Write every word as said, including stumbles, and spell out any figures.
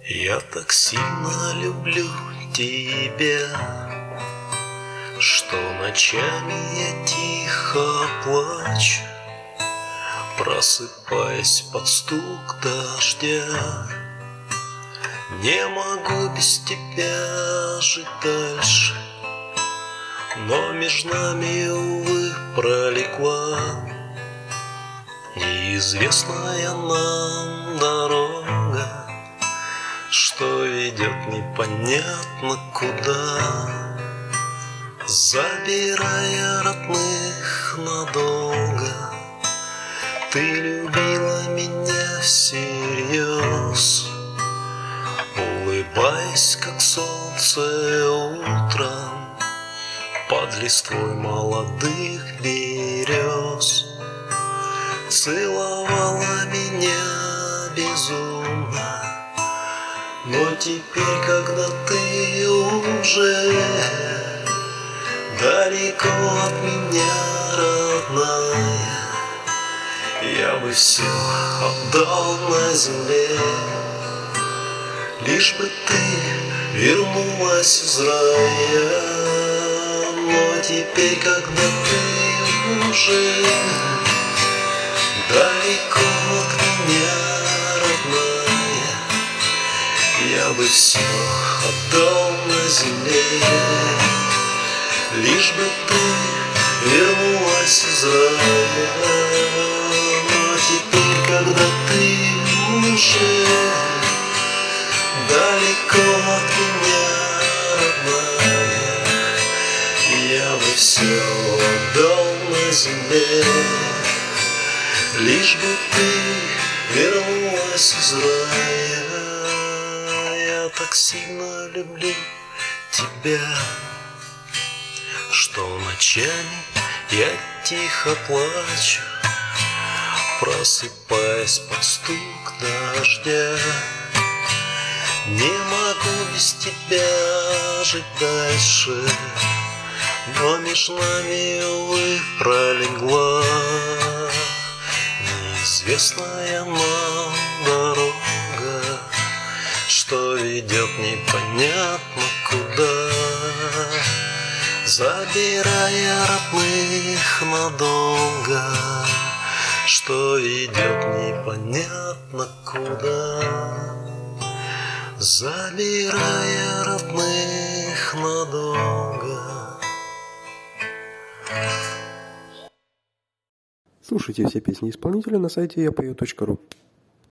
Я так сильно люблю тебя, что ночами я тихо плачу, просыпаясь под стук дождя. Не могу без тебя жить дальше, но между нами, увы, пролегла неизвестная нам дорога, что ведет непонятно куда, забирая родных надолго. Ты любила меня всерьез, улыбаясь, как солнце утром под листвой молодых берез. Целовала меня безумно, но теперь, когда ты уже далеко от меня, родная, я бы все отдал на земле, лишь бы ты вернулась из рая. Но теперь, когда ты уже далеко от меня, родная, я бы все отдал на земле, лишь бы ты вернулась из рая. Но теперь, когда ты уже далеко от меня, родная, я бы все отдал на земле, лишь бы ты вернулась из рая. Я так сильно люблю тебя, что ночами я тихо плачу, просыпаясь под стук дождя. Не могу без тебя жить дальше, но между нами, увы, пролегла неизвестная нам дорога, что ведет непонятно куда, забирая родных надолго, что ведет непонятно куда, забирая родных надолго. Слушайте все песни исполнителя на сайте я пою точка ру.